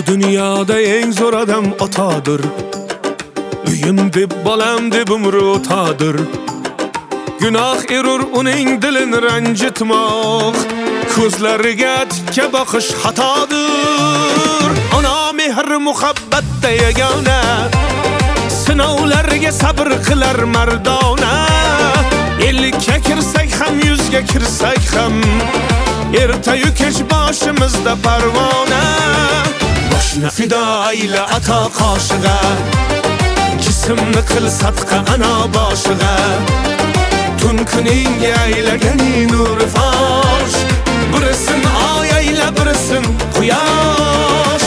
Dunyoda eng zo'r odam otadir. Uyim deb bolam deb umri o'tadir. Gunoh erur uning dilini ranjitmoq, ko'zlariga tikka boqish xatodir. Ona mehr muhabbatda yagona, sinovlarga sabr qilar mardona. Ellikka kirsak ham, yuzga kirsak ham, ertayu kech boshimizda parvona. Boshni fido ayla ato qoshig'a, jismni qil sadqa ana boshig'a. Tun kuning aylagani nur fosh, birisin oy ayla birisin quyosh.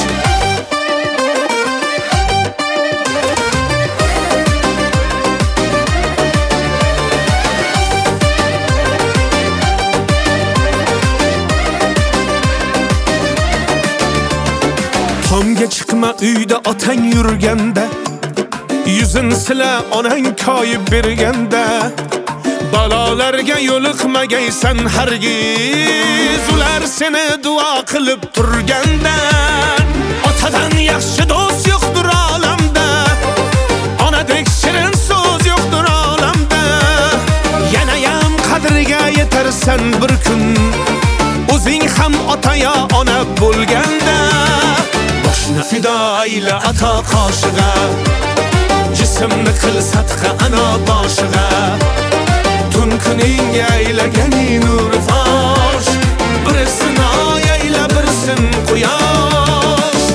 Tomga chiqma uyda otang yurganda, yuzin sila onang koyib berganda. Balolarga yo'liqmagaysan hargiz, ular seni duo qilib turganda. Otadan yaxshi do'st yo'qdir olamda, onadek shirin so'z yo'qdir olamda. Yanayam qadriga yetarsan bir kun, o'zing ham ota yo ona bo'lganda. Boshni fido ayla ato qoshig'a, jismni qil sadqa ana boshig'a. Tun kuning aylagani nur fosh, birisin oy ayla birisin quyosh.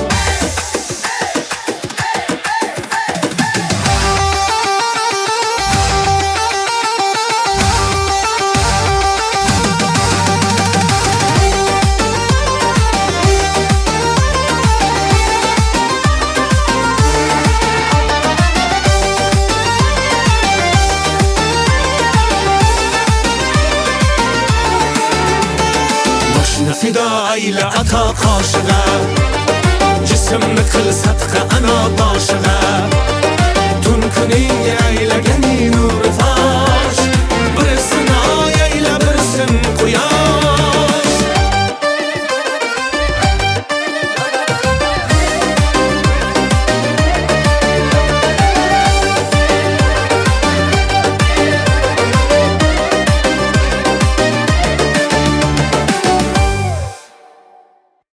Fido ayla ato qoshig'a, jismni qil sadqa ana boshig'a.